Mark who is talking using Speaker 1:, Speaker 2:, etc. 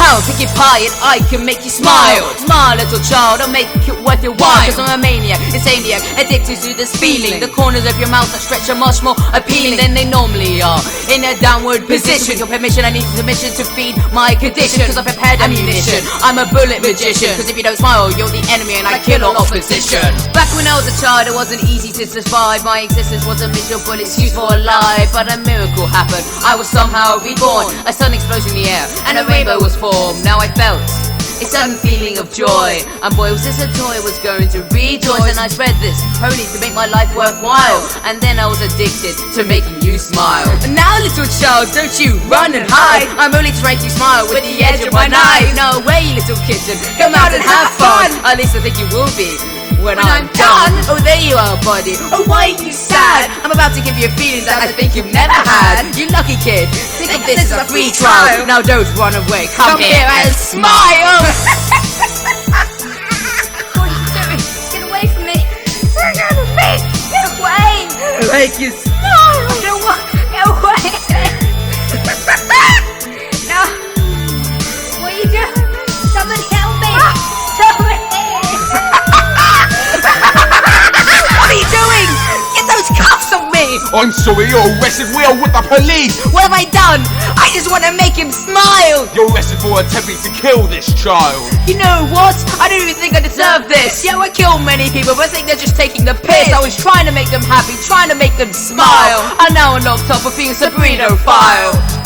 Speaker 1: Now pick your pie and I can make you smile. Smile, little child, I'll make it worth your while. Cause I'm a maniac, insaniac, addicted to this feeling. The corners of your mouth that stretch are much more appealing than they normally are. In a downward position, with your permission I need permission to feed my condition. Cause I've prepared ammunition, I'm a bullet magician. Cause if you don't smile, you're the enemy and I kill all opposition. Back when I was a child, it wasn't easy to survive. My existence was a miserable excuse for a lie. But a miracle happened, I was somehow reborn. A sudden explosion in the air, and a rainbow was formed. Now I felt a sudden feeling of joy. And boy, was this a toy I was going to rejoice. And I spread this pony to make my life worthwhile. And then I was addicted to making you smile. And now, little child, don't you run and hide. I'm only trying to smile with the edge of my knife. No way, little kitten, come out and have fun. At least I think you will be when I'm done. Oh, there you are, buddy. Oh, why are you sad? I'm about to give you a feeling that I think you've never had. You lucky kid, think of this as a free trial. Now don't run away, come here and smile.
Speaker 2: What are you doing? Get away from me. Get away.
Speaker 1: Make you smile.
Speaker 2: I don't want. Get away. No. What are you doing? Somebody help me. Somebody.
Speaker 1: What are you doing? Get those cuffs off me.
Speaker 3: I'm sorry, you're arrested. We are with the police.
Speaker 1: What have I done? I just want to make him smile.
Speaker 3: You're arrested for attempting to kill this child.
Speaker 1: You know what? I don't even think I deserve this. Yeah, I kill many people, but I think they're just taking the piss. I was trying to make them happy, trying to make them smile. And now I'm locked up for being a Sabrino file.